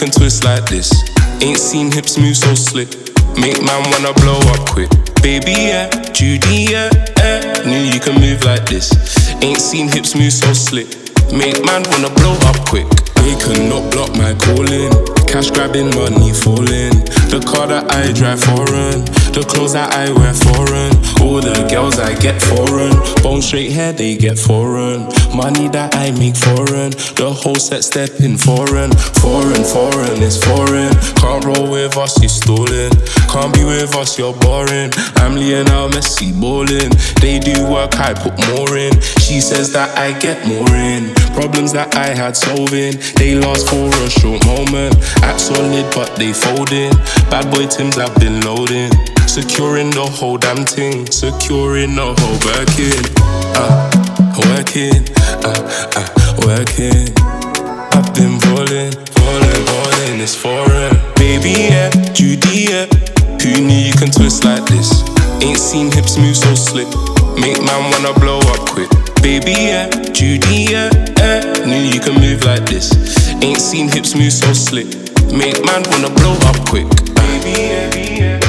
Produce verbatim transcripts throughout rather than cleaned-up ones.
can twist like this. Ain't seen hips move so slick. Make man wanna blow up quick. Baby, yeah, Judy, yeah, eh. Knew you can move like this. Ain't seen hips move so slick. Make man wanna blow up quick. They cannot block my calling. Cash grabbing, money falling. The car that I drive foreign. The clothes that I wear foreign. All the girls I get foreign. Bone straight hair, they get foreign. Money that I make foreign. The whole set stepping foreign. Foreign, foreign, it's foreign. Can't roll with us, you stolen. Can't be with us, you're boring. I'm Lionel Messi ballin'. They do work, I put more in. She says that I get more in. Problems that I had solving, they last for a short moment. Act solid but they folding. Bad boy Tims I've been loading. Securing the whole damn thing. Securing the whole working. Uh, working. Uh, uh, working. I've been rolling, rolling, rolling. It's foreign. Baby, yeah, Judy, yeah. Who knew you can twist like this? Ain't seen hips move so slick. Make man wanna blow up quick. Baby, yeah, Judy, yeah, eh. Knew you can move like this. Ain't seen hips move so slick. Make man wanna blow up quick. Baby, yeah, yeah.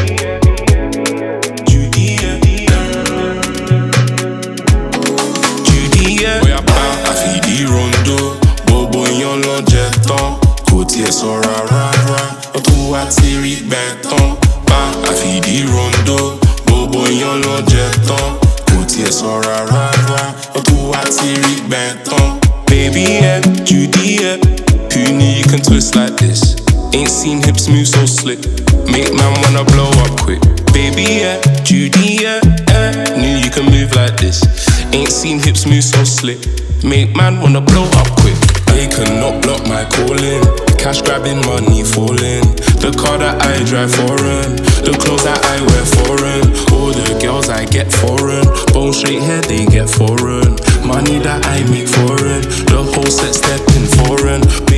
Judy, yeah, Judy, yeah. Boy, I feel the rondo. Bobo yon lo jeton. Côté so ra ra ra. Otu atiri beton. Ba, I feel the rondo. Bobo yon lo jeton. Côté so ra ra ra. Otu atiri beton. Baby, yeah, Judy, yeah. Who knew you can twist like this? Ain't seen hips move so slick. Make man wanna blow up quick. Baby, yeah, Judy, yeah, eh. Knew you can move like this. Ain't seen hips move so slick. Make man wanna blow up quick. They cannot block my calling. Cash grabbing, money falling. The car that I drive foreign. The clothes that I wear foreign. All the girls I get foreign. Bone straight hair, they get foreign. Money that I make foreign. The whole set stepping foreign.